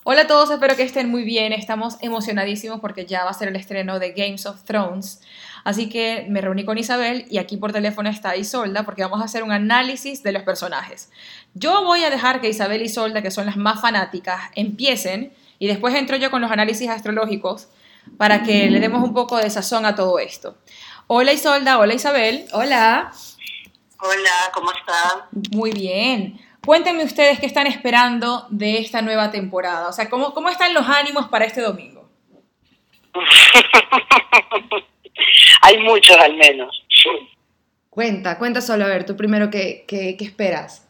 Hola a todos, espero que estén muy bien. Estamos emocionadísimos porque ya va a ser el estreno de Games of Thrones. Así que me reuní con Isabel y aquí por teléfono está Isolda porque vamos a hacer un análisis de los personajes. Yo voy a dejar que Isabel y Isolda, que son las más fanáticas, empiecen y después entro yo con los análisis astrológicos para que le demos un poco de sazón a todo esto. Hola Isolda, hola Isabel. Hola. Hola, ¿cómo están? Muy bien. Cuéntenme ustedes qué están esperando de esta nueva temporada. O sea, ¿cómo están los ánimos para este domingo? Hay muchos al menos. Cuenta solo, a ver, tú primero, ¿qué esperas?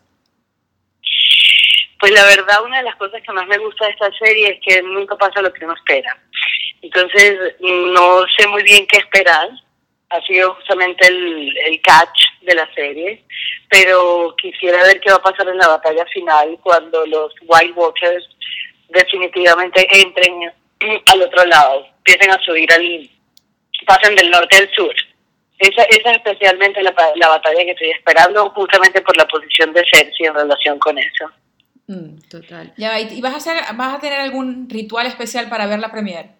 Pues la verdad, una de las cosas que más me gusta de esta serie es que nunca pasa lo que uno espera. Entonces, no sé muy bien qué esperar. Ha sido justamente el catch de la serie, pero quisiera ver qué va a pasar en la batalla final cuando los White Walkers definitivamente entren al otro lado, empiecen a subir pasen del norte al sur. Esa es especialmente la batalla que estoy esperando, justamente por la posición de Cersei en relación con eso. Total. Ya, ¿y vas a tener algún ritual especial para ver la premiere?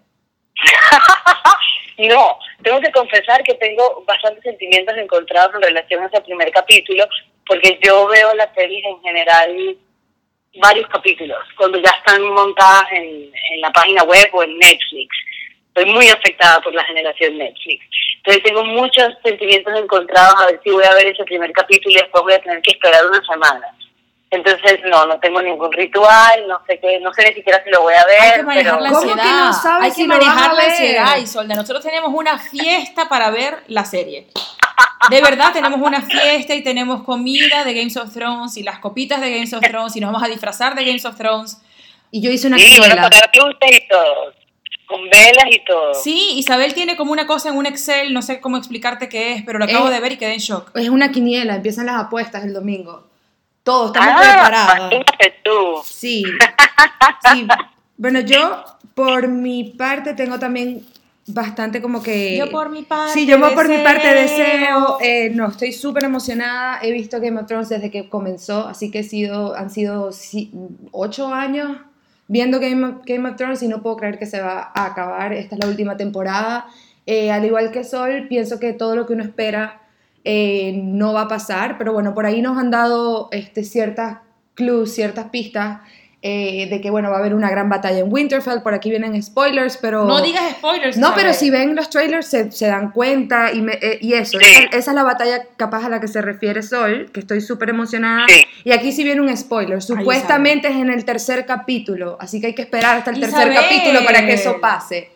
No, tengo que confesar que tengo bastantes sentimientos encontrados en relación a ese primer capítulo, porque yo veo las series en general varios capítulos, cuando ya están montadas en la página web o en Netflix. Estoy muy afectada por la generación Netflix. Entonces tengo muchos sentimientos encontrados a ver si voy a ver ese primer capítulo y después voy a tener que esperar una semana. Entonces no tengo ningún ritual, no sé ni siquiera si lo voy a ver. Hay que manejar la ansiedad. ¿Cómo que no sabes Hay si que lo manejar vas a la ver? ansiedad, Isolda. Nosotros tenemos una fiesta para ver la serie. De verdad, tenemos una fiesta y tenemos comida de Games of Thrones y las copitas de Games of Thrones y nos vamos a disfrazar de Games of Thrones. Y yo hice una Sí, van a quiniela. apagar luces y todo, con velas y todo. Sí, Isabel tiene como una cosa en un Excel, no sé cómo explicarte qué es, pero lo acabo de ver y quedé en shock. Es una quiniela, empiezan las apuestas el domingo. Todos estamos preparados. Imagínate tú. Sí. Bueno, yo por mi parte tengo también bastante como que... Yo por mi parte Sí, yo por mi parte deseo. deseo. No, estoy súper emocionada. He visto Game of Thrones desde que comenzó, así que han sido 8 años viendo Game of Thrones y no puedo creer que se va a acabar. Esta es la última temporada. Al igual que Sol, pienso que todo lo que uno espera no va a pasar, pero bueno, por ahí nos han dado ciertas clues, ciertas pistas de que bueno, va a haber una gran batalla en Winterfell. Por aquí vienen spoilers, pero... No digas spoilers. No, Isabel. pero si ven los trailers se dan cuenta y eso, Sí. esa es la batalla capaz a la que se refiere Sol, que estoy súper emocionada. Sí. Y aquí sí viene un spoiler, supuestamente es en el tercer capítulo, así que hay que esperar hasta el tercer Isabel. capítulo para que eso pase.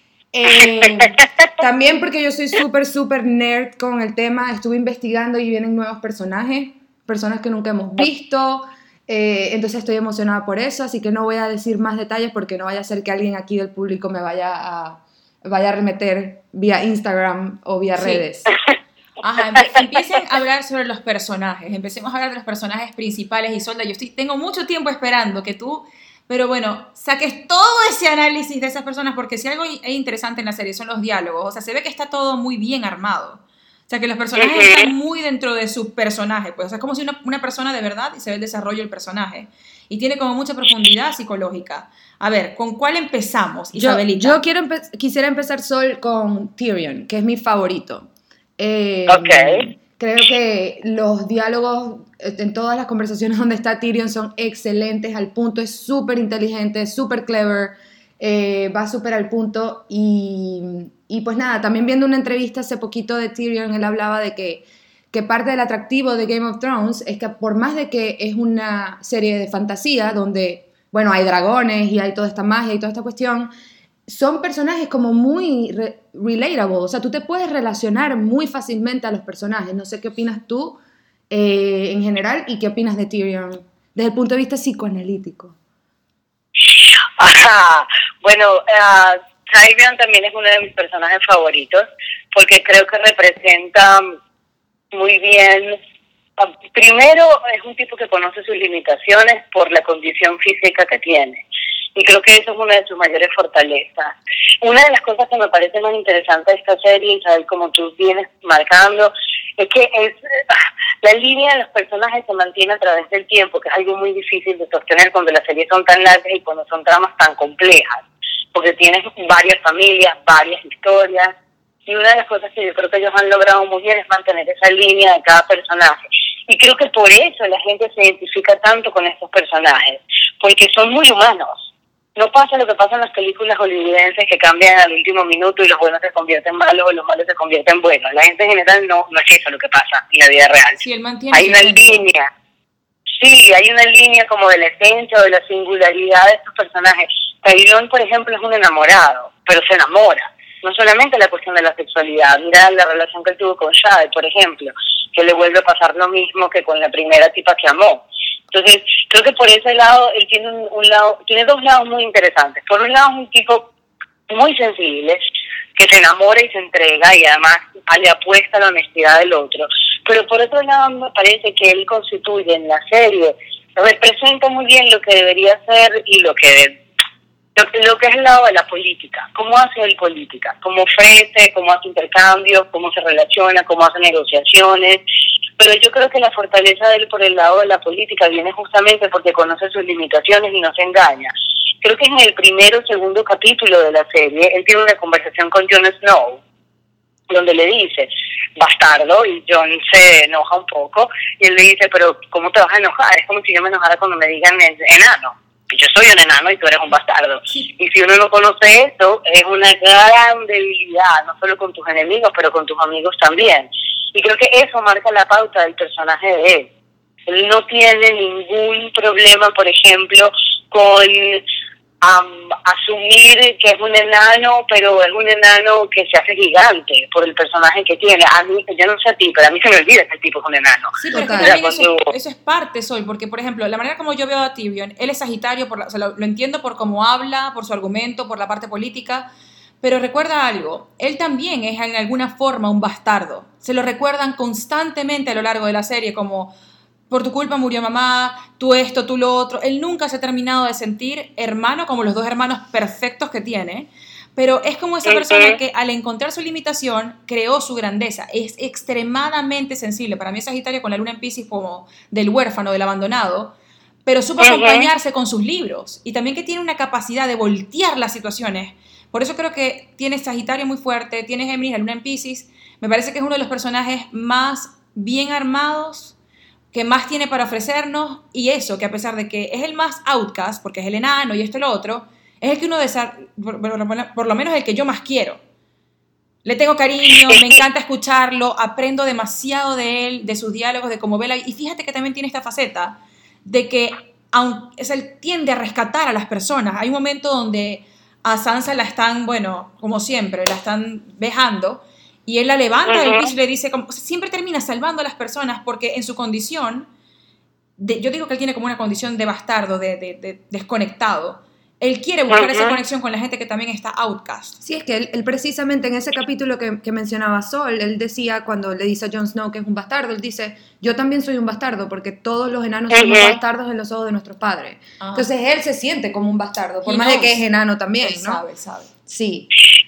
También porque yo soy súper nerd con el tema, estuve investigando y vienen nuevos personas que nunca hemos visto, entonces estoy emocionada por eso, así que no voy a decir más detalles porque no vaya a ser que alguien aquí del público me vaya a remeter vía Instagram o vía redes. Ajá, empiecen a hablar sobre los personajes, empecemos a hablar de los personajes principales. Isolda, tengo mucho tiempo esperando que tú, pero bueno, saques todo ese análisis de esas personas, porque si algo es interesante en la serie son los diálogos, o sea, se ve que está todo muy bien armado, o sea, que los personajes están muy dentro de su personaje, pues, o sea, es como si una persona de verdad, y se ve el desarrollo del personaje, y tiene como mucha profundidad psicológica. A ver, ¿con cuál empezamos, Isabelita? Yo quisiera empezar, Sol, con Tyrion, que es mi favorito. Ok. Creo que los diálogos en todas las conversaciones donde está Tyrion son excelentes, al punto, es súper inteligente, súper clever, va súper al punto y pues nada, también viendo una entrevista hace poquito de Tyrion, él hablaba de que parte del atractivo de Game of Thrones es que por más de que es una serie de fantasía donde, bueno, hay dragones y hay toda esta magia y toda esta cuestión, son personajes como muy relatable, o sea, tú te puedes relacionar muy fácilmente a los personajes. No sé qué opinas tú en general y qué opinas de Tyrion desde el punto de vista psicoanalítico. Ajá. Bueno, Tyrion también es uno de mis personajes favoritos porque creo que representa muy bien. Primero, es un tipo que conoce sus limitaciones por la condición física que tiene. Y creo que eso es una de sus mayores fortalezas. Una de las cosas que me parece más interesante de esta serie, Isabel, como tú vienes marcando, es que la línea de los personajes se mantiene a través del tiempo, que es algo muy difícil de sostener cuando las series son tan largas y cuando son tramas tan complejas, porque tienes varias familias, varias historias, y una de las cosas que yo creo que ellos han logrado muy bien es mantener esa línea de cada personaje. Y creo que por eso la gente se identifica tanto con estos personajes, porque son muy humanos. No pasa lo que pasa en las películas hollywoodenses que cambian al último minuto y los buenos se convierten en malos o los malos se convierten en buenos. La gente en general no es eso lo que pasa en la vida real. Sí, él mantiene hay una línea. Sí, hay una línea como de la esencia o de la singularidad de estos personajes. Tyrone, por ejemplo, es un enamorado, pero se enamora. No solamente la cuestión de la sexualidad, mira la relación que él tuvo con Shade, por ejemplo, que le vuelve a pasar lo mismo que con la primera tipa que amó. Entonces, creo que por ese lado, él tiene dos lados muy interesantes. Por un lado, es un tipo muy sensible, que se enamora y se entrega, y además le apuesta a la honestidad del otro. Pero por otro lado, me parece que él constituye en la serie, representa muy bien lo que debería ser y lo que es el lado de la política. ¿Cómo hace él política? ¿Cómo ofrece? ¿Cómo hace intercambios? ¿Cómo se relaciona? ¿Cómo hace negociaciones? Pero yo creo que la fortaleza de él por el lado de la política viene justamente porque conoce sus limitaciones y no se engaña. Creo que en el primero o segundo capítulo de la serie, él tiene una conversación con Jon Snow, donde le dice, bastardo, y Jon se enoja un poco, y él le dice, pero ¿cómo te vas a enojar? Es como si yo me enojara cuando me digan enano. Yo soy un enano y tú eres un bastardo. Sí. Y si uno no conoce eso, es una gran debilidad, no solo con tus enemigos, pero con tus amigos también. Y creo que eso marca la pauta del personaje de él. Él no tiene ningún problema, por ejemplo, con asumir que es un enano, pero es un enano que se hace gigante por el personaje que tiene. A mí, yo no sé a ti, pero a mí se me olvida que el tipo es un enano. Sí, pero es que también eso es parte, Sol, porque, por ejemplo, la manera como yo veo a Tyrion, él es Sagitario, lo entiendo por cómo habla, por su argumento, por la parte política, pero recuerda algo, él también es en alguna forma un bastardo. Se lo recuerdan constantemente a lo largo de la serie, como por tu culpa murió mamá, tú esto, tú lo otro. Él nunca se ha terminado de sentir hermano como los dos hermanos perfectos que tiene, pero es como esa persona que al encontrar su limitación creó su grandeza. Es extremadamente sensible. Para mí es Sagitario con la luna en Piscis como del huérfano, del abandonado, pero supo acompañarse con sus libros y también que tiene una capacidad de voltear las situaciones. Por eso creo que tiene Sagitario muy fuerte, tiene Géminis, la luna en Piscis. Me parece que es uno de los personajes más bien armados, que más tiene para ofrecernos, y eso, que a pesar de que es el más outcast, porque es el enano y esto y lo otro, es el que uno por lo menos el que yo más quiero. Le tengo cariño, me encanta escucharlo, aprendo demasiado de él, de sus diálogos, de cómo ve y fíjate que también tiene esta faceta de que él tiende a rescatar a las personas. Hay un momento donde a Sansa la están, bueno, como siempre, la están vejando, y él la levanta del piso y le dice, siempre termina salvando a las personas porque en su condición, yo digo que él tiene como una condición de bastardo, de desconectado. Él quiere buscar esa conexión con la gente que también está outcast. Sí, es que él precisamente en ese capítulo que mencionaba Sol, él decía, cuando le dice a Jon Snow que es un bastardo, él dice, yo también soy un bastardo porque todos los enanos somos bastardos en los ojos de nuestros padres. Entonces él se siente como un bastardo, por más de que es enano también, ¿no? Él sabe. Sí.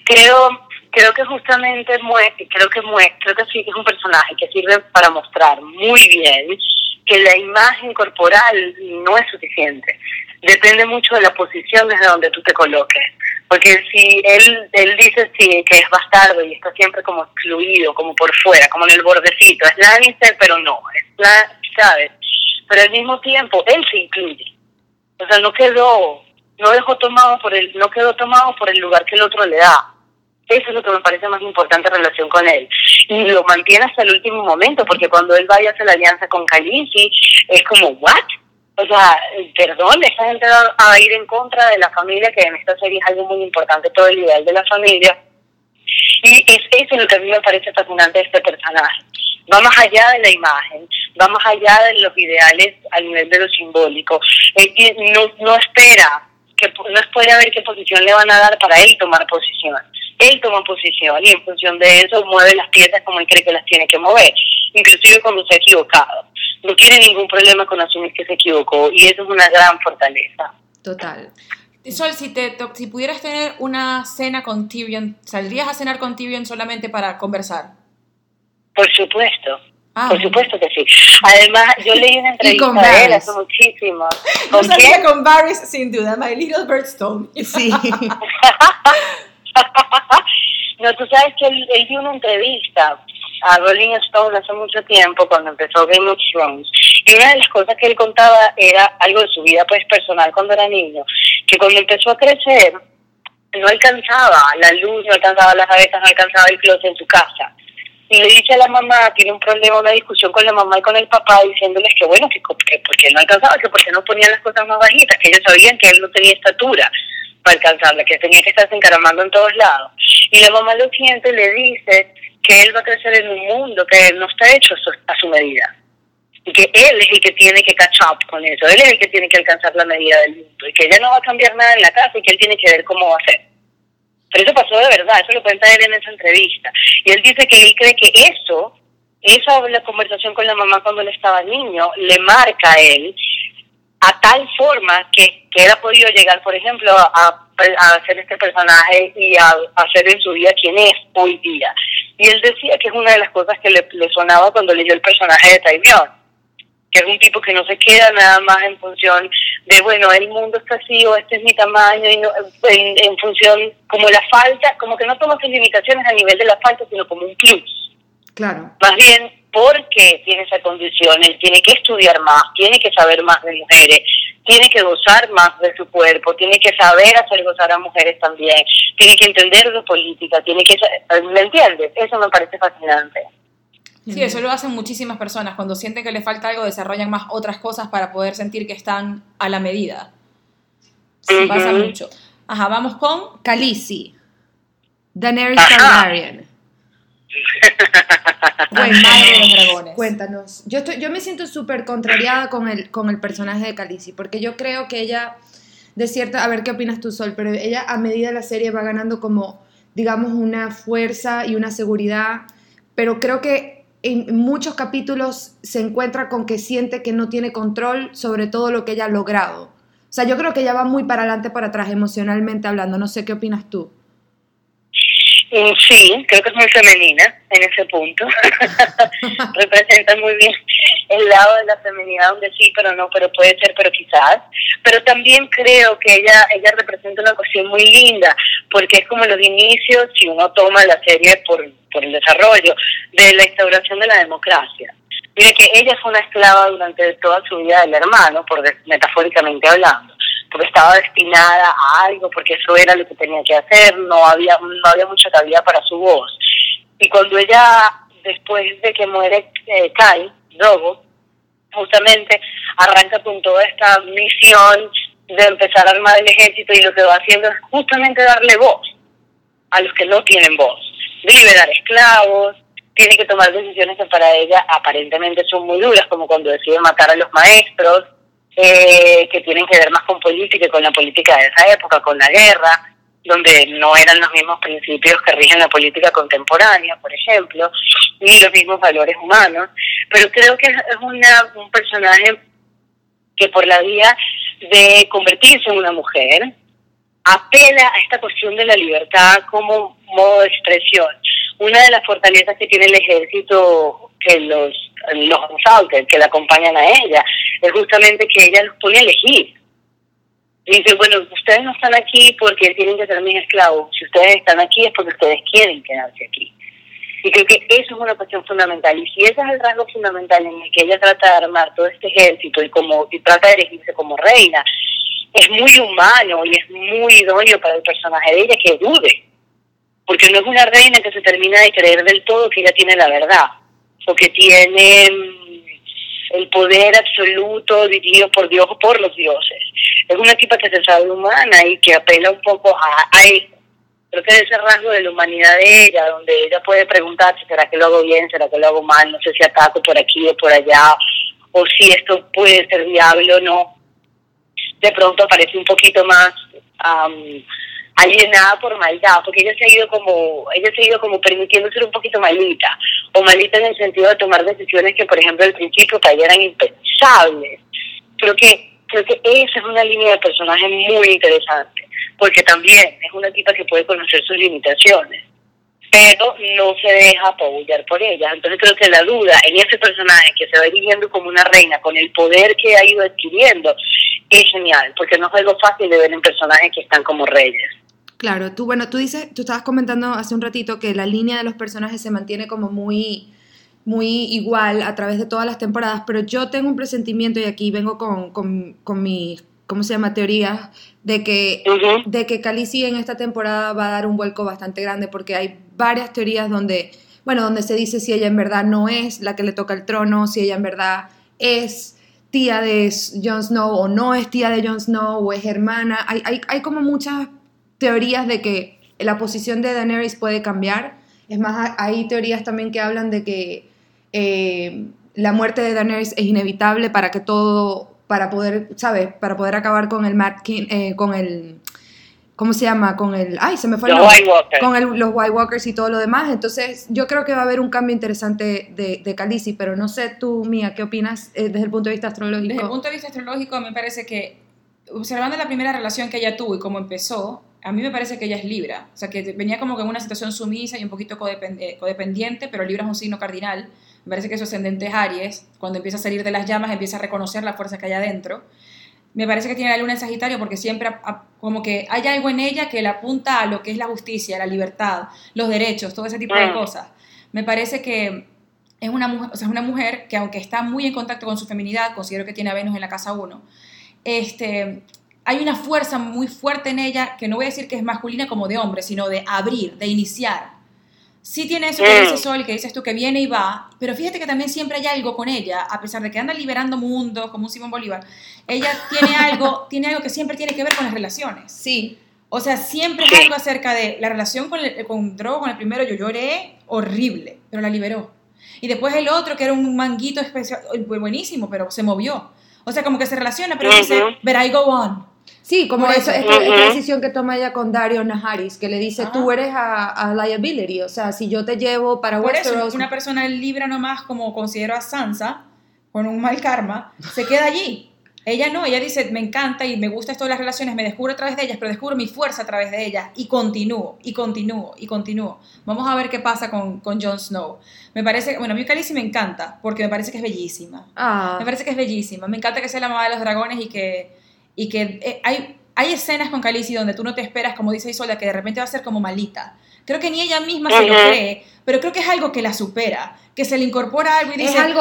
Creo que justamente creo que sí que es un personaje que sirve para mostrar muy bien que la imagen corporal no es suficiente. Depende mucho de la posición desde donde tú te coloques. Porque si él dice sí, que es bastardo y está siempre como excluido, como por fuera, como en el bordecito, es Lannister, pero no, ¿sabes? Pero al mismo tiempo, él se incluye. O sea, no quedó tomado por el lugar que el otro le da. Eso es lo que me parece más importante en relación con él. Y lo mantiene hasta el último momento, porque cuando él vaya a hacer la alianza con Khaleesi, es como, ¿what? O sea, perdón, esa gente va a ir en contra de la familia, que en esta serie es algo muy importante, todo el ideal de la familia. Y es eso lo que a mí me parece fascinante de este personaje. Va más allá de la imagen, va más allá de los ideales a nivel de lo simbólico. No espera ver qué posición le van a dar para él tomar posición. Él toma posición y en función de eso mueve las piezas como él cree que las tiene que mover, inclusive cuando se ha equivocado. No tiene ningún problema con asumir que se equivocó y eso es una gran fortaleza. Total. Sol, si pudieras tener una cena con Tyrion, ¿saldrías a cenar con Tyrion solamente para conversar? Por supuesto. Ah, Por supuesto que sí. Además, yo leí una entrevista de él hace muchísimo. ¿Con quién? Con Varys, sin duda. My Little Birdstone. Sí. No, tú sabes que él dio una entrevista a Rolling Stone hace mucho tiempo, cuando empezó Game of Thrones, y una de las cosas que él contaba era algo de su vida pues personal cuando era niño, que cuando empezó a crecer no alcanzaba la luz, no alcanzaba las gavetas, no alcanzaba el closet en su casa. Y le dice a la mamá, tiene un problema, una discusión con la mamá y con el papá, diciéndoles que bueno, que porque no alcanzaba, que porque no ponían las cosas más bajitas, que ellos sabían que él no tenía estatura para alcanzarla, que tenía que estarse encaramando en todos lados. Y la mamá lo siente y le dice que él va a crecer en un mundo que no está hecho a su medida. Y que él es el que tiene que catch up con eso, él es el que tiene que alcanzar la medida del mundo, y que ella no va a cambiar nada en la casa y que él tiene que ver cómo va a ser. Pero eso pasó de verdad, eso lo cuenta él en esa entrevista. Y él dice que él cree que esa conversación con la mamá cuando él estaba niño, le marca a él a tal forma que él ha podido llegar, por ejemplo, a hacer este personaje y a hacer en su vida quien es hoy día. Y él decía que es una de las cosas que le sonaba cuando leyó el personaje de Tyrion, que es un tipo que no se queda nada más en función de, bueno, el mundo está así o este es mi tamaño, y no, en función como la falta, como que no toma sus limitaciones a nivel de la falta, sino como un plus. Claro. Más bien porque tiene esa condición, él tiene que estudiar más, tiene que saber más de mujeres, tiene que gozar más de su cuerpo, tiene que saber hacer gozar a mujeres también, tiene que entender de política, ¿me entiendes? Eso me parece fascinante. Sí, eso lo hacen muchísimas personas. Cuando sienten que les falta algo, desarrollan más otras cosas para poder sentir que están a la medida. Sí, pasa mucho. Ajá, vamos con Khaleesi. Daenerys Targaryen. Madre de los dragones. Cuéntanos. Yo me siento súper contrariada con el personaje de Khaleesi, porque yo creo que ella, a ver qué opinas tú, Sol, pero ella a medida de la serie va ganando como, digamos, una fuerza y una seguridad, pero creo que en muchos capítulos se encuentra con que siente que no tiene control sobre todo lo que ella ha logrado. O sea, yo creo que ella va muy para adelante, para atrás, emocionalmente hablando. No sé qué opinas tú. Sí, creo que es muy femenina en ese punto. Representa muy bien el lado de la feminidad, donde sí, pero no, pero puede ser, pero quizás. Pero también creo que ella representa una cuestión muy linda, porque es como los inicios, si uno toma la serie por el desarrollo, de la instauración de la democracia. Mire que ella fue una esclava durante toda su vida del hermano, metafóricamente hablando, porque estaba destinada a algo, porque eso era lo que tenía que hacer, no había mucha cabida para su voz. Y cuando ella, después de que muere Kai, Drogo, justamente arranca con toda esta misión de empezar a armar el ejército, y lo que va haciendo es justamente darle voz a los que no tienen voz, de liberar esclavos, tiene que tomar decisiones que para ella aparentemente son muy duras, como cuando decide matar a los maestros, que tienen que ver más con política y con la política de esa época, con la guerra, donde no eran los mismos principios que rigen la política contemporánea, por ejemplo, ni los mismos valores humanos. Pero creo que es un personaje que, por la vía de convertirse en una mujer, apela a esta cuestión de la libertad como modo de expresión. Una de las fortalezas que tiene el ejército, que los consultores que la acompañan a ella, es justamente que ella los pone a elegir. Dice, bueno, ustedes no están aquí porque tienen que ser mis esclavos. Si ustedes están aquí es porque ustedes quieren quedarse aquí. Y creo que eso es una cuestión fundamental. Y si ese es el rasgo fundamental en el que ella trata de armar todo este ejército y trata de elegirse como reina, es muy humano y es muy idóneo para el personaje de ella que dude. Porque no es una reina que se termina de creer del todo que ella tiene la verdad, o que tiene el poder absoluto dirigido por Dios o por los dioses. Es una tipa que se sabe humana y que apela un poco a eso. Creo que es ese rasgo de la humanidad de ella, donde ella puede preguntarse, ¿será que lo hago bien? ¿Será que lo hago mal? No sé si ataco por aquí o por allá, o si esto puede ser viable o no. De pronto aparece un poquito más alienada por maldad, porque ella se ha ido como permitiendo ser un poquito malita, o malita en el sentido de tomar decisiones que, por ejemplo, al principio para ella eran impensables. Creo que esa es una línea de personaje muy interesante. porque también es una tipa que puede conocer sus limitaciones, pero no se deja apabullar por ellas. Entonces creo que la duda en ese personaje que se va erigiendo como una reina con el poder que ha ido adquiriendo es genial, porque no es algo fácil de ver en personajes que están como reyes. Claro, tú estabas comentando hace un ratito que la línea de los personajes se mantiene como muy, muy igual a través de todas las temporadas, pero yo tengo un presentimiento, y aquí vengo con mi, ¿cómo se llama?, teoría, de que Khaleesi en esta temporada va a dar un vuelco bastante grande, porque hay varias teorías donde se dice si ella en verdad no es la que le toca el trono, si ella en verdad es tía de Jon Snow o no es tía de Jon Snow o es hermana. Hay como muchas teorías de que la posición de Daenerys puede cambiar. Es más, hay teorías también que hablan de que la muerte de Daenerys es inevitable para poder, ¿sabes? Para poder acabar con el Mad King, con el, ¿cómo se llama? Con el, se me fue el nombre. Los White Walkers y todo lo demás. Entonces, yo creo que va a haber un cambio interesante de Khaleesi, pero no sé tú, Mía, ¿qué opinas desde el punto de vista astrológico? Desde el punto de vista astrológico, me parece que, observando la primera relación que ella tuvo y cómo empezó, a mí me parece que ella es Libra. O sea, que venía como que en una situación sumisa y un poquito codependiente, pero Libra es un signo cardinal. Me parece que su ascendente es Aries. Cuando empieza a salir de las llamas, empieza a reconocer la fuerza que hay adentro. Me parece que tiene la luna en Sagitario porque siempre como que hay algo en ella que le apunta a lo que es la justicia, la libertad, los derechos, todo ese tipo de cosas. Me parece que es una mujer, o sea, es una mujer que, aunque está muy en contacto con su feminidad, considero que tiene a Venus en la casa 1, hay una fuerza muy fuerte en ella, que no voy a decir que es masculina como de hombre, sino de abrir, de iniciar. Sí tiene eso que dice Sol, que dices tú, que viene y va, pero fíjate que también siempre hay algo con ella, a pesar de que anda liberando mundos como un Simón Bolívar, ella tiene algo que siempre tiene que ver con las relaciones. Sí. O sea, siempre es algo acerca de la relación con Drogo, con el primero, yo lloré horrible, pero la liberó. Y después el otro, que era un manguito especial, buenísimo, pero se movió. O sea, como que se relaciona, pero dice, but I go on. Sí, como esta decisión que toma ella con Daario Naharis, que le dice, tú eres a liability, o sea, si yo te llevo para Westeros... Por eso, una persona libre nomás, como considero a Sansa, con un mal karma, se queda allí. Ella no, ella dice, me encanta y me gusta esto de las relaciones, me descubro a través de ellas, pero descubro mi fuerza a través de ellas, y continúo. Vamos a ver qué pasa con Jon Snow. Me parece, bueno, a mí Khaleesi me encanta, porque me parece que es bellísima. Me parece que es bellísima. Me encanta que sea la mamá de los dragones y que hay escenas con Khaleesi donde tú no te esperas, como dice Isolda, que de repente va a ser como malita. Creo que ni ella misma se lo cree, pero creo que es algo que la supera, que se le incorpora algo y dice... Es algo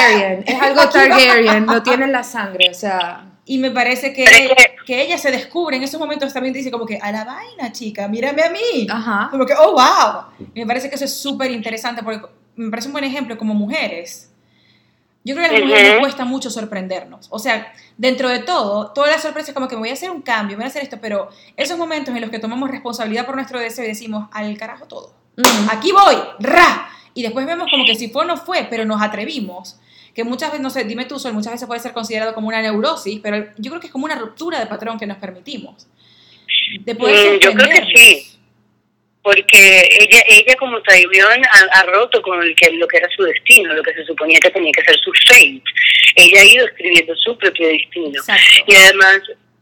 Targaryen, lo tiene en la sangre, o sea... Y me parece que ella se descubre en esos momentos, también dice como que, a la vaina, chica, mírame a mí. Ajá. Como que, oh, wow. Y me parece que eso es súper interesante, porque me parece un buen ejemplo como mujeres. Yo creo que a las mujeres nos cuesta mucho sorprendernos. O sea, dentro de todo, todas las sorpresas como que me voy a hacer un cambio, me voy a hacer esto, pero esos momentos en los que tomamos responsabilidad por nuestro deseo y decimos, al carajo todo. Aquí voy, ¡ra! Y después vemos como que si fue o no fue, pero nos atrevimos. Que muchas veces, no sé, dime tú, Sol, muchas veces puede ser considerado como una neurosis, pero yo creo que es como una ruptura de patrón que nos permitimos. De poder yo creo que sí. Porque ella como Tyrion ha roto con lo que era su destino, lo que se suponía que tenía que ser su fate. Ella ha ido escribiendo su propio destino. Exacto. Y además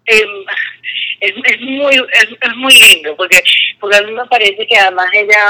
es muy lindo, porque a mí me parece que además ella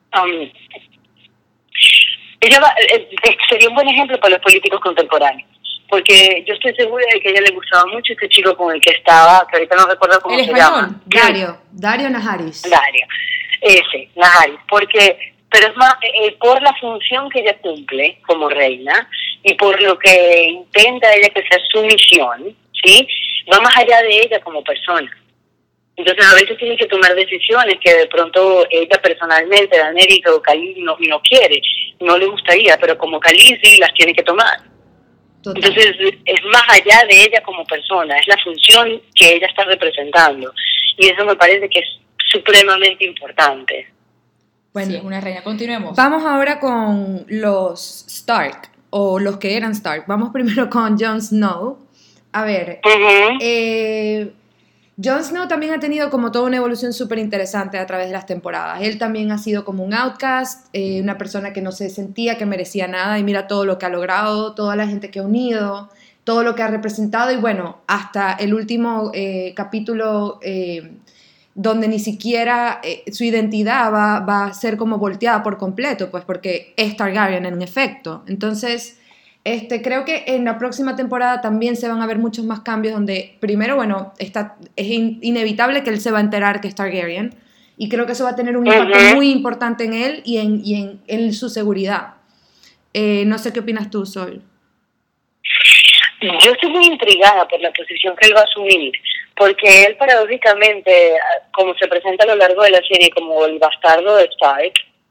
sería un buen ejemplo para los políticos contemporáneos. Porque yo estoy segura de que a ella le gustaba mucho este chico con el que estaba, que ahorita no recuerdo cómo se llama. Daario Naharis. Ese, Naharis, pero es más por la función que ella cumple como reina y por lo que intenta ella que sea su misión, ¿sí? Va más allá de ella como persona. Entonces a veces tiene que tomar decisiones que de pronto ella personalmente, Daenerys o Khaleesi no quiere, no le gustaría, pero como Khaleesi las tiene que tomar. Total. Entonces es más allá de ella como persona, es la función que ella está representando, y eso me parece que es supremamente importante. Bueno, sí, una reina. Continuemos. Vamos ahora con los Stark, o los que eran Stark. Vamos primero con Jon Snow. A ver, Jon Snow también ha tenido como toda una evolución súper interesante a través de las temporadas. Él también ha sido como un outcast, una persona que no se sentía que merecía nada, y mira todo lo que ha logrado, toda la gente que ha unido, todo lo que ha representado, y bueno, hasta el último capítulo donde ni siquiera su identidad va a ser como volteada por completo, pues porque es Targaryen en efecto. Entonces, creo que en la próxima temporada también se van a ver muchos más cambios donde, primero, bueno, es inevitable que él se va a enterar que es Targaryen, y creo que eso va a tener un impacto muy importante en él y en su seguridad. No sé qué opinas tú, Sol. Yo estoy muy intrigada por la posición que él va a asumir, porque él paradójicamente, como se presenta a lo largo de la serie como el bastardo de Stark,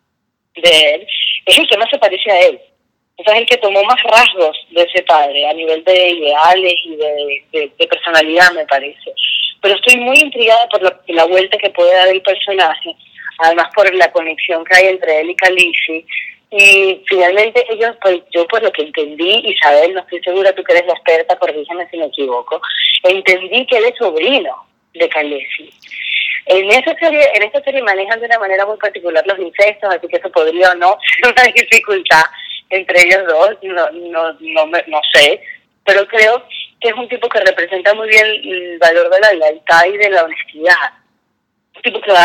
de él, es el que más se parece a él. O sea, es el que tomó más rasgos de ese padre, a nivel de ideales y de personalidad, me parece. Pero estoy muy intrigada por la vuelta que puede dar el personaje, además por la conexión que hay entre él y Khaleesi. Y finalmente ellos, pues yo por lo que entendí, Isabel, no estoy segura, tú que eres la experta, corrígeme si me equivoco, entendí que él es sobrino de Khaleesi. En esta serie manejan de una manera muy particular los incestos, así que eso podría o no ser una dificultad entre ellos dos, no sé, pero creo que es un tipo que representa muy bien el valor de la lealtad y de la honestidad. Un tipo que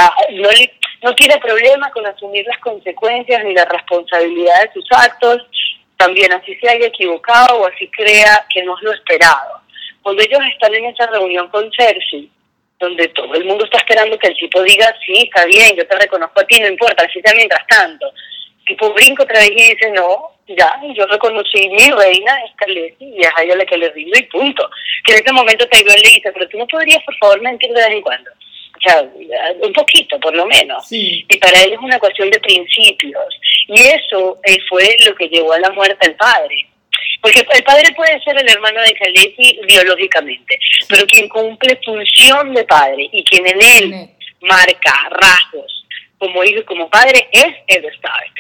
no tiene problema con asumir las consecuencias ni la responsabilidad de sus actos, también así se haya equivocado o así crea que no es lo esperado. Cuando ellos están en esa reunión con Cersei, donde todo el mundo está esperando que el tipo diga, sí, está bien, yo te reconozco a ti, no importa, así sea mientras tanto. El tipo brinca otra vez y dice, no, ya, yo reconocí mi reina, es Khaleesi, y es a ella la que le rindo y punto. Que en ese momento Tyrell le dice, pero tú no podrías, por favor, mentir de vez en cuando. O sea, un poquito, por lo menos. Sí. Y para él es una cuestión de principios. Y eso fue lo que llevó a la muerte del padre. Porque el padre puede ser el hermano de Khaleesi biológicamente, pero quien cumple función de padre y quien en él marca rasgos como hijo y como padre es Ed Stark,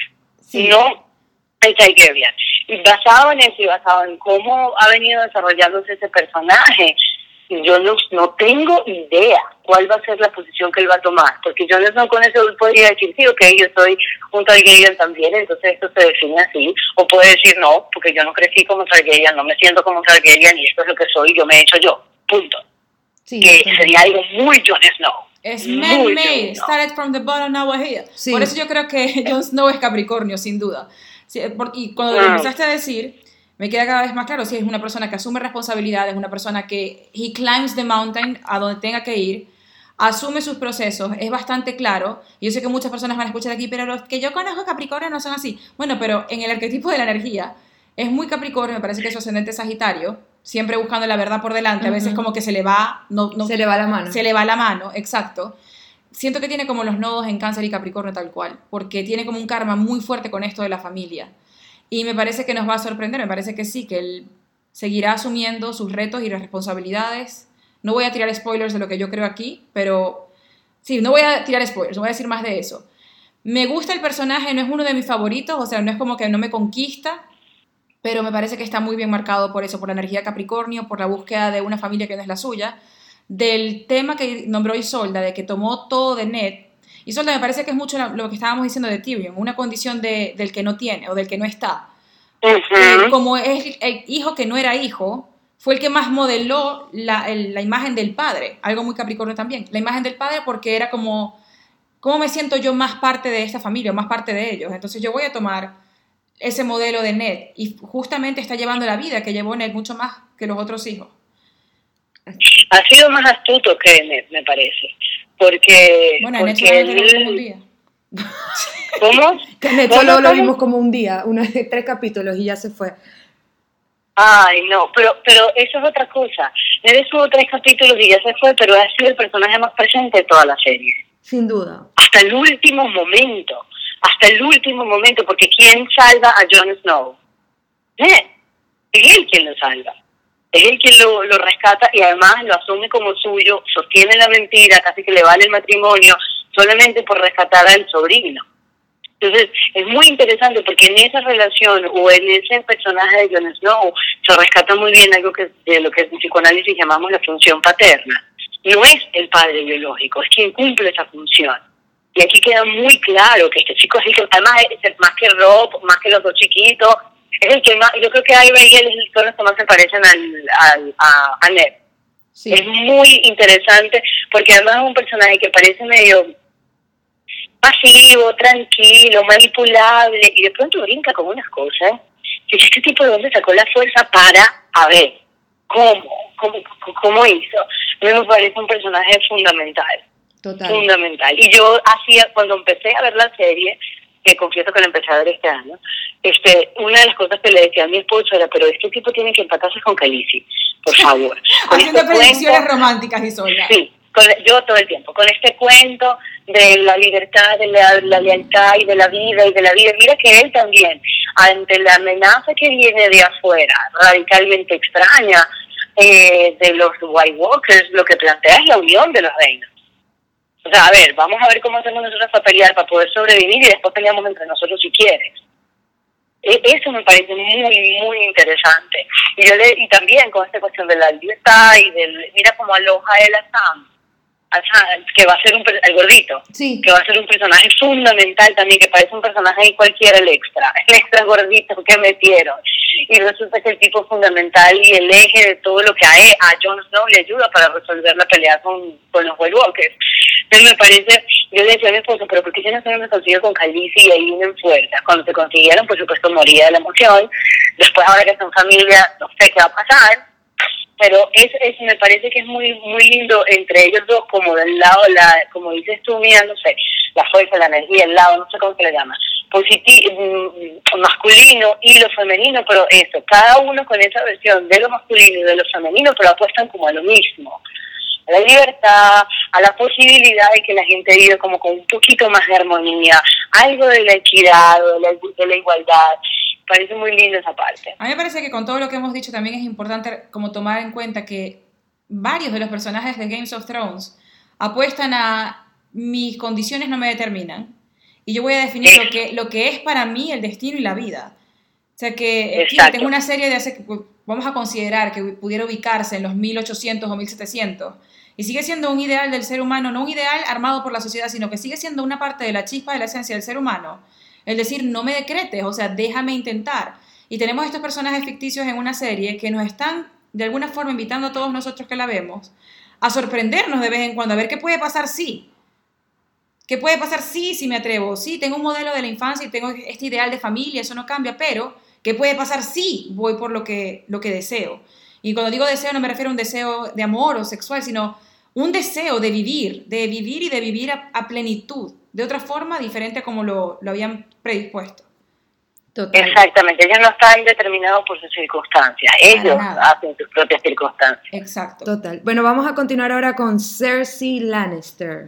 no el Targaryen. Y basado en eso y basado en cómo ha venido desarrollándose ese personaje, yo no tengo idea cuál va a ser la posición que él va a tomar, porque yo no con eso podría decir, sí, ok, yo soy un Targaryen también, entonces esto se define así, o puede decir, no, porque yo no crecí como Targaryen, no me siento como Targaryen, y esto es lo que soy, yo me he hecho yo, punto. Sí, que sería algo muy Jon Snow. Es man-made, started from the bottom, now we're here. Sí. Por eso yo creo que Jon Snow es Capricornio, sin duda. Sí, y cuando lo empezaste a decir, me queda cada vez más claro, sí, es una persona que asume responsabilidades, es una persona que he climbs the mountain a donde tenga que ir, asume sus procesos, es bastante claro. Y yo sé que muchas personas van a escuchar aquí, pero los que yo conozco Capricornio no son así. Bueno, pero en el arquetipo de la energía es muy Capricornio, me parece que es su ascendente Sagitario, siempre buscando la verdad por delante, a veces como que se le va... se le va la mano. Se le va la mano, exacto. Siento que tiene como los nodos en Cáncer y Capricornio tal cual, porque tiene como un karma muy fuerte con esto de la familia. Y me parece que nos va a sorprender, me parece que sí, que él seguirá asumiendo sus retos y las responsabilidades. No voy a tirar spoilers de lo que yo creo aquí, pero sí, no voy a tirar spoilers, no voy a decir más de eso. Me gusta el personaje, no es uno de mis favoritos, o sea, no es como que no me conquista, pero me parece que está muy bien marcado por eso, por la energía de Capricornio, por la búsqueda de una familia que no es la suya, del tema que nombró Isolda, de que tomó todo de Ned. Isolda me parece que es mucho lo que estábamos diciendo de Tyrion, una condición del que no tiene o del que no está. Como es el hijo que no era hijo, fue el que más modeló la imagen del padre, algo muy Capricornio también, la imagen del padre porque era como, ¿cómo me siento yo más parte de esta familia, más parte de ellos? Entonces yo voy a tomar ese modelo de Ned y justamente está llevando la vida que llevó Ned mucho más que los otros hijos. Ha sido más astuto que Ned, me parece, porque... Bueno, en hecho lo vimos como un día. ¿Cómo? Que en hecho lo vimos como un día, 3 capítulos y ya se fue. Ay, no, pero eso es otra cosa. Ned estuvo 3 capítulos y ya se fue, pero ha sido el personaje más presente de toda la serie. Sin duda. Hasta el último momento, porque ¿quién salva a Jon Snow? Ned. Es él quien lo salva. Es él quien lo rescata y además lo asume como suyo, sostiene la mentira, casi que le vale el matrimonio, solamente por rescatar al sobrino. Entonces, es muy interesante porque en esa relación o en ese personaje de Jon Snow se rescata muy bien algo de lo que en psicoanálisis llamamos la función paterna. No es el padre biológico, es quien cumple esa función. Y aquí queda muy claro que este chico es el que, además, es más que Rob, más que los dos chiquitos, es el que más, yo creo que Ivy y él son los que más se parecen a Ned. Sí. Es muy interesante, porque además es un personaje que parece medio pasivo, tranquilo, manipulable, y de pronto brinca con unas cosas. Y dice, ¿este tipo de dónde sacó la fuerza para, a ver, cómo hizo? A mí me parece un personaje fundamental. Total. Fundamental. Y yo cuando empecé a ver la serie, que confieso que la empecé a ver este año, una de las cosas que le decía a mi esposo era, pero este tipo tiene que empatarse con Khaleesi, por favor. Haciendo predicciones románticas, Isolda. Sí, yo todo el tiempo, con este cuento de la libertad, de la lealtad y de la vida y de la vida. Mira que él también, ante la amenaza que viene de afuera, radicalmente extraña, de los White Walkers, lo que plantea es la unión de los reinos. O sea, a ver, vamos a ver cómo hacemos nosotros para pelear, para poder sobrevivir, y después peleamos entre nosotros si quieres. Eso me parece muy, muy interesante. Y también con esta cuestión de la libertad y mira cómo aloja él a Sam, que va a ser el gordito, sí, que va a ser un personaje fundamental también, que parece un personaje ahí cualquiera, el extra gordito que metieron. Y resulta que el tipo fundamental y el eje de todo lo que a Jon Snow le ayuda para resolver la pelea con los White Walkers. Entonces me parece, yo le decía a mi esposo, pero ¿por qué yo no me consigo con Khaleesi y ahí unen fuerzas? Cuando se consiguieron, por supuesto, moría de la emoción. Después, ahora que son familia, no sé qué va a pasar. Pero eso me parece que es muy, muy lindo entre ellos dos, como del lado, como dices tú, mira, no sé, la fuerza, la energía, el lado, no sé cómo se le llama, masculino y lo femenino, pero eso, cada uno con esa versión de lo masculino y de lo femenino, pero apuestan como a lo mismo, a la libertad, a la posibilidad de que la gente viva como con un poquito más de armonía, algo de la equidad, de la igualdad. Parece muy lindo esa parte. A mí me parece que con todo lo que hemos dicho también es importante como tomar en cuenta que varios de los personajes de Game of Thrones apuestan a mis condiciones no me determinan y yo voy a definir lo que es para mí el destino y la vida. O sea que es una serie vamos a considerar que pudiera ubicarse en los 1800 o 1700 y sigue siendo un ideal del ser humano, no un ideal armado por la sociedad, sino que sigue siendo una parte de la chispa de la esencia del ser humano. El decir, no me decretes, o sea, déjame intentar. Y tenemos estos personajes ficticios en una serie que nos están, de alguna forma, invitando a todos nosotros que la vemos a sorprendernos de vez en cuando, a ver qué puede pasar sí. ¿Qué puede pasar si me atrevo? Sí, tengo un modelo de la infancia y tengo este ideal de familia, eso no cambia, pero ¿qué puede pasar si voy por lo que deseo? Y cuando digo deseo no me refiero a un deseo de amor o sexual, sino un deseo de vivir y de vivir a plenitud, de otra forma diferente a como lo habían predispuesto. Total. Exactamente, ellos no están determinados por sus circunstancias, ellos hacen sus propias circunstancias. Exacto. Total. Bueno, vamos a continuar ahora con Cersei Lannister.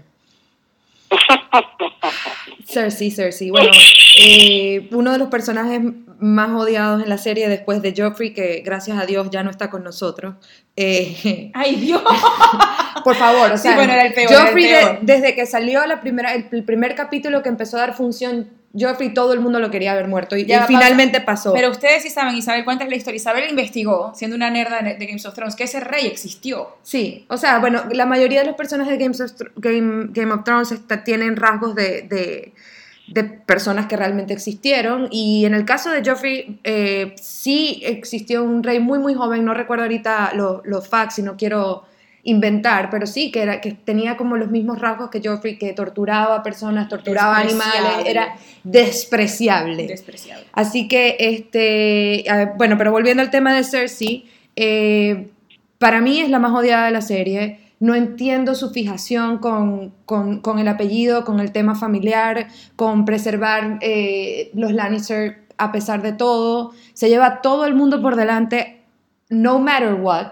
Cersei. Bueno, uno de los personajes más odiados en la serie después de Joffrey, que gracias a Dios ya no está con nosotros. ¡Ay, Dios! Por favor, o sea, sí, bueno, era el peor, Joffrey era el peor. Desde que salió el primer capítulo que empezó a dar función, Joffrey todo el mundo lo quería ver muerto y finalmente pasó. Pero ustedes sí saben, Isabel, cuéntales la historia. Isabel investigó, siendo una nerda de Game of Thrones, que ese rey existió. Sí, o sea, bueno, la mayoría de los personajes de Game of Thrones tienen rasgos de personas que realmente existieron, y en el caso de Joffrey sí existió un rey muy muy joven, no recuerdo ahorita los facts y no quiero inventar, pero sí que tenía como los mismos rasgos que Joffrey, que torturaba personas, torturaba animales, era despreciable. Así que bueno, pero volviendo al tema de Cersei, para mí es la más odiada de la serie. No entiendo su fijación con el apellido, con el tema familiar, con preservar los Lannister a pesar de todo. Se lleva a todo el mundo por delante, no matter what.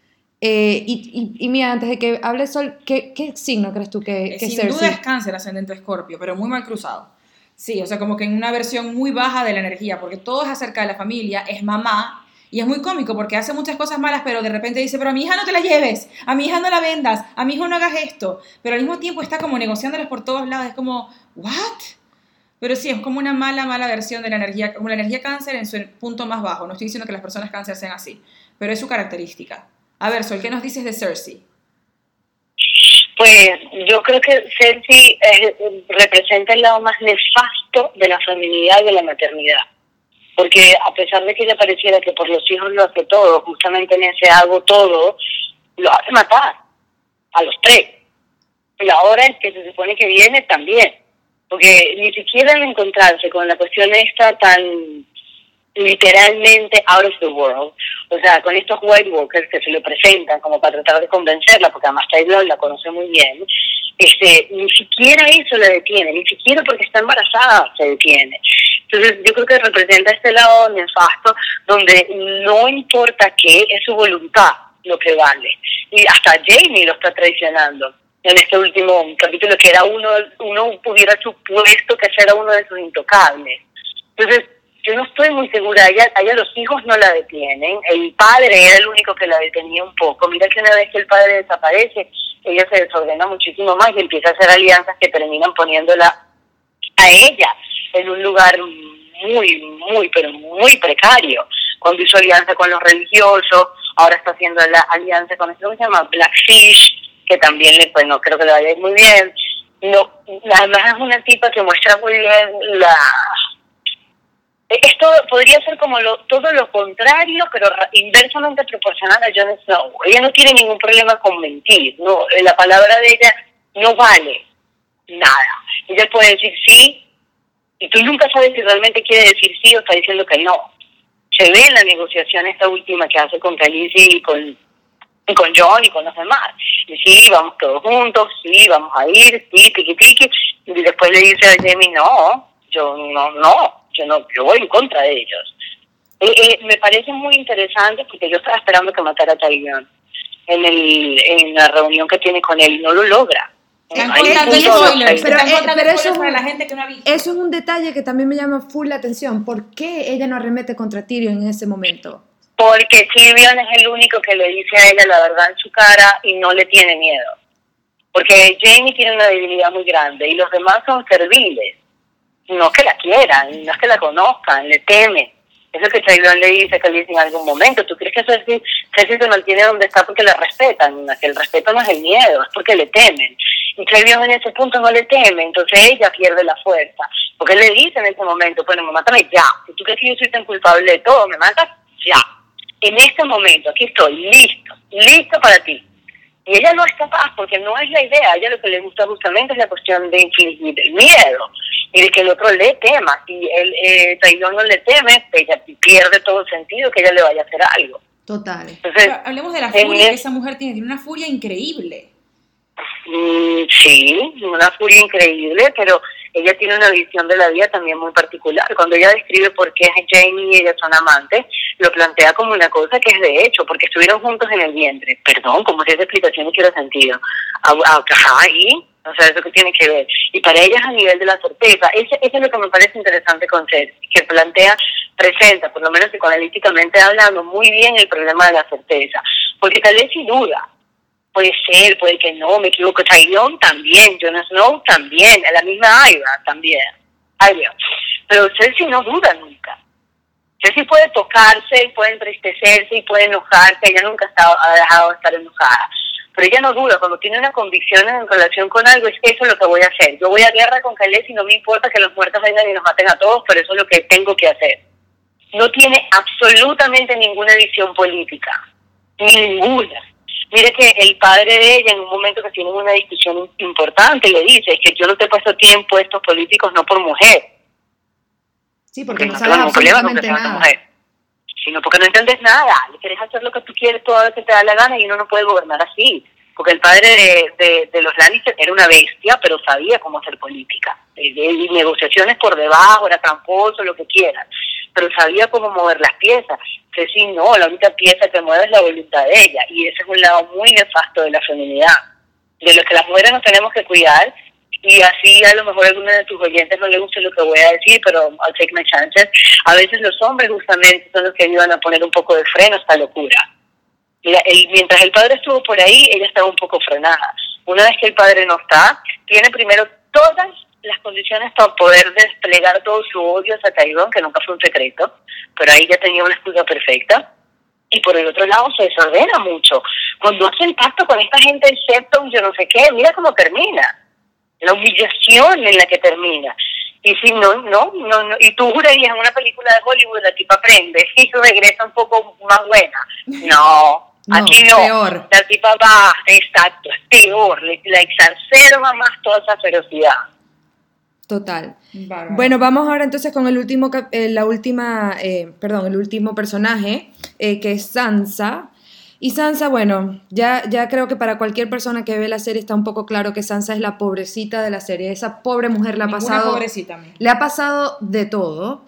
Y mira, antes de que hable Sol, ¿qué signo crees tú que es Cersei? Sin duda es Cáncer, ascendente Escorpio, pero muy mal cruzado. Sí, o sea, como que en una versión muy baja de la energía, porque todo es acerca de la familia, es mamá. Y es muy cómico porque hace muchas cosas malas, pero de repente dice, pero a mi hija no te la lleves, a mi hija no la vendas, a mi hijo no hagas esto. Pero al mismo tiempo está como negociándoles por todos lados, es como, ¿what? Pero sí, es como una mala versión de la energía, como la energía Cáncer en su punto más bajo. No estoy diciendo que las personas Cáncer sean así, pero es su característica. A ver, Sol, ¿qué nos dices de Cersei? Pues yo creo que Cersei representa el lado más nefasto de la feminidad y de la maternidad. Porque a pesar de que ella pareciera que por los hijos lo hace todo, justamente en ese hago todo, los hace matar a los 3. Y ahora el que se supone que viene también, porque ni siquiera al encontrarse con la cuestión esta tan literalmente out of the world, o sea, con estos White Walkers que se lo presentan como para tratar de convencerla, porque además Taylor la conoce muy bien, ni siquiera eso la detiene, ni siquiera porque está embarazada se detiene. Entonces yo creo que representa este lado nefasto donde no importa qué, es su voluntad lo que vale, y hasta Jamie lo está traicionando en este último capítulo, que era uno hubiera supuesto que ese era uno de sus intocables. Entonces yo no estoy muy segura, ella los hijos no la detienen, el padre era el único que la detenía un poco. Mira que una vez que el padre desaparece, ella se desordena muchísimo más y empieza a hacer alianzas que terminan poniéndola a ella en un lugar pero muy precario. Cuando hizo alianza con los religiosos, ahora está haciendo la alianza con esto que se llama Blackfish, que también pues no creo que le vaya a ir muy bien. No, además es una tipa que muestra muy bien esto podría ser como todo lo contrario, pero inversamente proporcional a Jon Snow. Ella no tiene ningún problema con mentir, no, la palabra de ella no vale nada. Ella puede decir sí, y tú nunca sabes si realmente quiere decir sí o está diciendo que no. Se ve en la negociación esta última que hace con Khaleesi y con Jon y con los demás. Y sí, vamos todos juntos, sí, vamos a ir, sí, tiki, y después le dice a Jamie, no, yo voy en contra de ellos. Me parece muy interesante porque yo estaba esperando que matara a Tyrion en la reunión que tiene con él y no lo logra. Están contando spoilers, pero eso, para la gente que no ha visto. Eso es un detalle que también me llama full la atención. ¿Por qué ella no arremete contra Tyrion en ese momento? Porque Tyrion es el único que le dice a ella la verdad en su cara y no le tiene miedo. Porque Jaime tiene una debilidad muy grande y los demás son serviles. No es que la quieran, no es que la conozcan, le temen. Es lo que Tyrion le dice a Khaleesi en algún momento. ¿Tú crees que Cersei se mantiene donde está porque la respetan? Que el respeto no es el miedo, es porque le temen. Y Tyrion en ese punto no le teme, entonces ella pierde la fuerza. Porque él le dice en ese momento, bueno, mátame ya. Si tú crees que yo soy tan culpable de todo, me matas ya. En este momento, aquí estoy, listo para ti. Y ella no es capaz, porque no es la idea. A ella lo que le gusta justamente es la cuestión de infligir el miedo y de que el otro le tema. Si Tyrion no le teme, ella pierde todo el sentido que ella le vaya a hacer algo. Total. Entonces, hablemos de la furia que esa mujer tiene una furia increíble. Sí, una furia increíble, pero ella tiene una visión de la vida también muy particular. Cuando ella describe por qué Jaime y ella son amantes, lo plantea como una cosa que es de hecho, porque estuvieron juntos en el vientre. Perdón, como si esa explicación hiciera sentido. Ahí, o sea, eso que tiene que ver. Y para ella es a nivel de la certeza. Eso es lo que me parece interesante con Cersei, que presenta, por lo menos psicoanalíticamente hablando, muy bien el problema de la certeza. Porque Khaleesi duda. Puede ser, puede que no, me equivoco. Tyrion también, Jon Snow también, la misma Arya también. Pero Cersei no duda nunca. Cersei puede tocarse, puede entristecerse y puede enojarse. Ella nunca ha dejado de estar enojada. Pero ella no duda, cuando tiene una convicción en relación con algo, es eso lo que voy a hacer. Yo voy a guerra con Khaleesi y no me importa que los muertos vengan y nos maten a todos, pero eso es lo que tengo que hacer. No tiene absolutamente ninguna visión política. Ninguna. Mire que el padre de ella, en un momento que tienen una discusión importante, le dice, es que yo no te he puesto tiempo a estos políticos no por mujer. Sí, porque no sabes absolutamente nada. Sino porque no entiendes nada. Le quieres hacer lo que tú quieres todo lo que te da la gana y uno no puede gobernar así. Porque el padre de los Lannister era una bestia, pero sabía cómo hacer política. Y negociaciones por debajo, era tramposo, lo que quieras. Pero sabía cómo mover las piezas. Que sí, no, la única pieza que mueve es la voluntad de ella. Y ese es un lado muy nefasto de la feminidad. De lo que las mujeres nos tenemos que cuidar. Y así a lo mejor a alguno de tus oyentes no le gusta lo que voy a decir, pero I'll take my chances. A veces los hombres justamente son los que ayudan a poner un poco de freno a esta locura. Mira, mientras el padre estuvo por ahí, ella estaba un poco frenada. Una vez que el padre no está, tiene primero todas las condiciones para poder desplegar todo su odio hacia Tyrion, que nunca fue un secreto, pero ahí ya tenía una excusa perfecta. Y por el otro lado se desordena mucho. Cuando hace el pacto con esta gente del Septon, yo no sé qué, mira cómo termina. La humillación en la que termina. Y si no, y tú jurarías en una película de Hollywood la tipa aprende y regresa un poco más buena. No, No, aquí no. peor. La tipa va, exacto, es peor, la exacerba más toda esa ferocidad. Total. Bárbaro. Bueno, vamos ahora entonces con el último, el último personaje, que es Sansa. Y Sansa, bueno, ya creo que para cualquier persona que ve la serie está un poco claro que Sansa es la pobrecita de la serie. Esa pobre mujer Ninguna pobrecita a mí. le ha pasado de todo.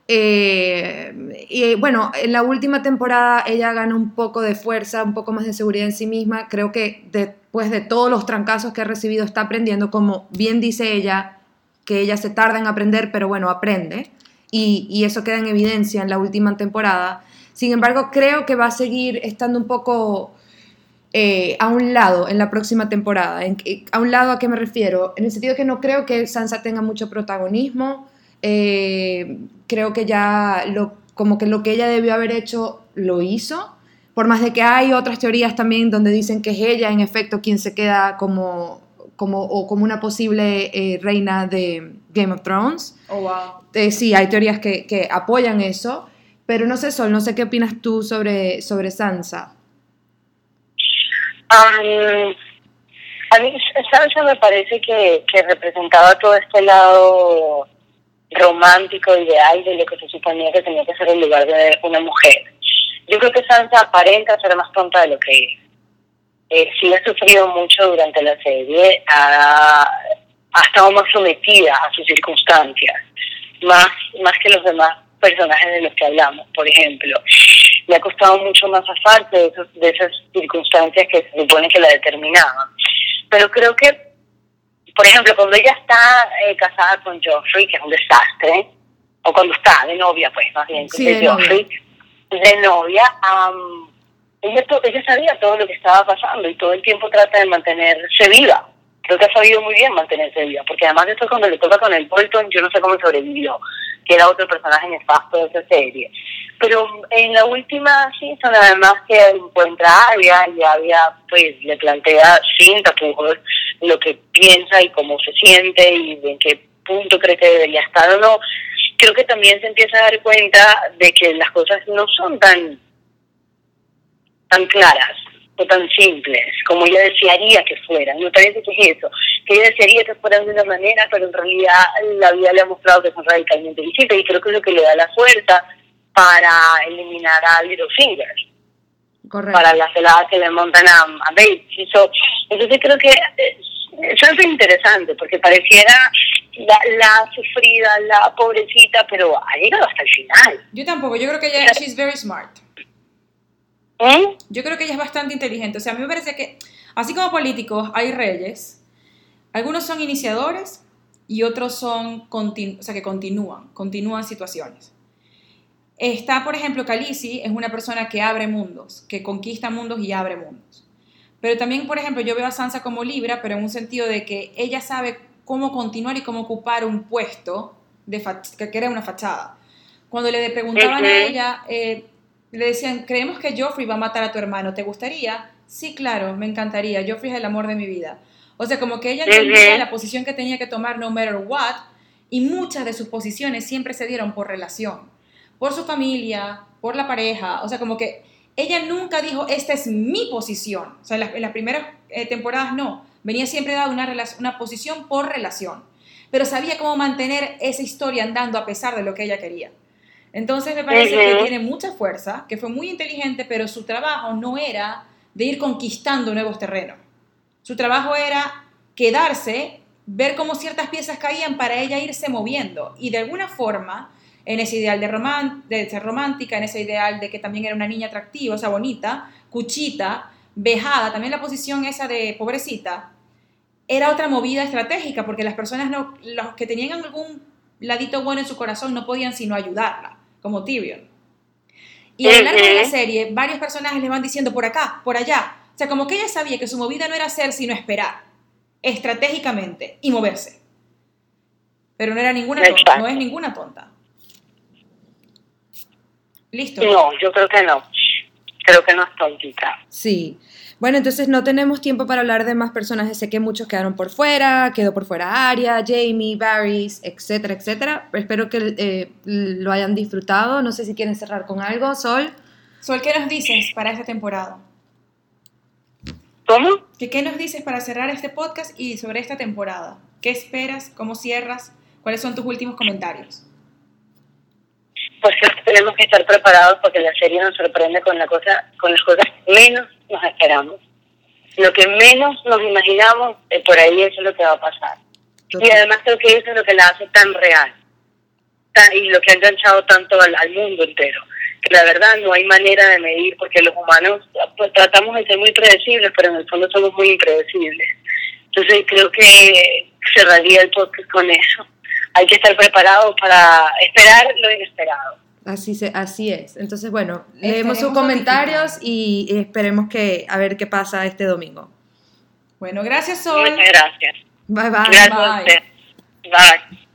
Y bueno, en la última temporada ella gana un poco de fuerza, un poco más de seguridad en sí misma. Creo que después de todos los trancazos que ha recibido está aprendiendo, como bien dice ella, que ella se tarda en aprender, pero bueno, aprende. Y eso queda en evidencia en la última temporada. Sin embargo, creo que va a seguir estando un poco a un lado en la próxima temporada. ¿A un lado a qué me refiero? En el sentido que no creo que Sansa tenga mucho protagonismo. Creo que ya como que lo que ella debió haber hecho lo hizo. Por más de que hay otras teorías también donde dicen que es ella, en efecto, quien se queda como una posible reina de Game of Thrones. Oh, wow. Sí, hay teorías que apoyan eso, pero no sé, Sol, no sé qué opinas tú sobre Sansa. A mí Sansa me parece que representaba todo este lado romántico, ideal de lo que se suponía que tenía que ser el lugar de una mujer. Yo creo que Sansa aparenta ser más tonta de lo que es. Sí ha sufrido mucho durante la serie, ha estado más sometida a sus circunstancias, más que los demás personajes de los que hablamos, por ejemplo. Le ha costado mucho más zafarse de esas circunstancias que se supone que la determinaban. Pero creo que, por ejemplo, cuando ella está casada con Joffrey, que es un desastre, o cuando está de novia, pues más bien, Sí, de Joffrey, de novia, ella sabía todo lo que estaba pasando y todo el tiempo trata de mantenerse viva. Creo que ha sabido muy bien mantenerse viva, porque además después cuando le toca con el Bolton, yo no sé cómo sobrevivió, que era otro personaje nefasto de esa serie. Pero en la última season, además que encuentra a Arya, y Arya pues le plantea sin tapujos lo que piensa y cómo se siente y en qué punto cree que debería estar o no. Creo que también se empieza a dar cuenta de que las cosas no son tan claras o tan simples como ella desearía que fueran. Me parece que es eso, que ella desearía que fueran de una manera, pero en realidad la vida le ha mostrado que son radicalmente distintas, y creo que es lo que le da la fuerza para eliminar a Littlefinger. Correcto. Para la celada que le montan a Bates. Entonces creo que eso es interesante, porque pareciera la sufrida, la pobrecita, pero ha llegado hasta el final. Yo tampoco, yo creo que ella, she's very smart. Yo creo que ella es bastante inteligente. O sea, a mí me parece que, así como políticos, hay reyes. Algunos son iniciadores y otros son que continúan situaciones. Está, por ejemplo, Khaleesi, es una persona que abre mundos, que conquista mundos y abre mundos. Pero también, por ejemplo, yo veo a Sansa como Libra, pero en un sentido de que ella sabe cómo continuar y cómo ocupar un puesto que era una fachada. Cuando le preguntaban a ella, le decían, creemos que Joffrey va a matar a tu hermano, ¿te gustaría? Sí, claro, me encantaría, Joffrey es el amor de mi vida. O sea, como que ella entendía la posición que tenía que tomar no matter what, y muchas de sus posiciones siempre se dieron por relación, por su familia, por la pareja. O sea, como que ella nunca dijo, esta es mi posición. O sea, en las primeras temporadas no, venía siempre dada una posición por relación, pero sabía cómo mantener esa historia andando a pesar de lo que ella quería. Entonces me parece que tiene mucha fuerza, que fue muy inteligente, pero su trabajo no era de ir conquistando nuevos terrenos. Su trabajo era quedarse, ver cómo ciertas piezas caían para ella irse moviendo. Y de alguna forma, en ese ideal de ser romántica, en ese ideal de que también era una niña atractiva, o sea, bonita, cuchita, vejada, también la posición esa de pobrecita, era otra movida estratégica, porque las personas, los que tenían algún ladito bueno en su corazón, no podían sino ayudarla, como Tyrion. Y a lo largo de la serie, varios personajes le van diciendo por acá, por allá. O sea, como que ella sabía que su movida no era hacer, sino esperar, estratégicamente, y moverse. Pero no era ninguna tonta, no es ninguna tonta. ¿Listo? No, yo creo que no. Creo que no es tontita. Sí. Bueno, entonces no tenemos tiempo para hablar de más personajes. Sé que muchos quedaron por fuera. Quedó por fuera Arya, Jaime, Varys, etcétera, etcétera. Espero que lo hayan disfrutado. No sé si quieren cerrar con algo. Sol. Sol, ¿qué nos dices para esta temporada? ¿Cómo? ¿Qué nos dices para cerrar este podcast y sobre esta temporada? ¿Qué esperas? ¿Cómo cierras? ¿Cuáles son tus últimos comentarios? Pues creo que tenemos que estar preparados porque la serie nos sorprende con las cosas que menos nos esperamos. Lo que menos nos imaginamos, por ahí eso es lo que va a pasar. Total. Y además creo que eso es lo que la hace tan real. Y lo que ha enganchado tanto al mundo entero. Que la verdad no hay manera de medir, porque los humanos pues, tratamos de ser muy predecibles, pero en el fondo somos muy impredecibles. Entonces creo que cerraría el podcast con eso. Hay que estar preparados para esperar lo inesperado. Así es. Entonces, bueno, leemos sus Estaremos comentarios y esperemos a ver qué pasa este domingo. Bueno, gracias, Sol. Muchas gracias. Bye, bye. Gracias a usted. Bye.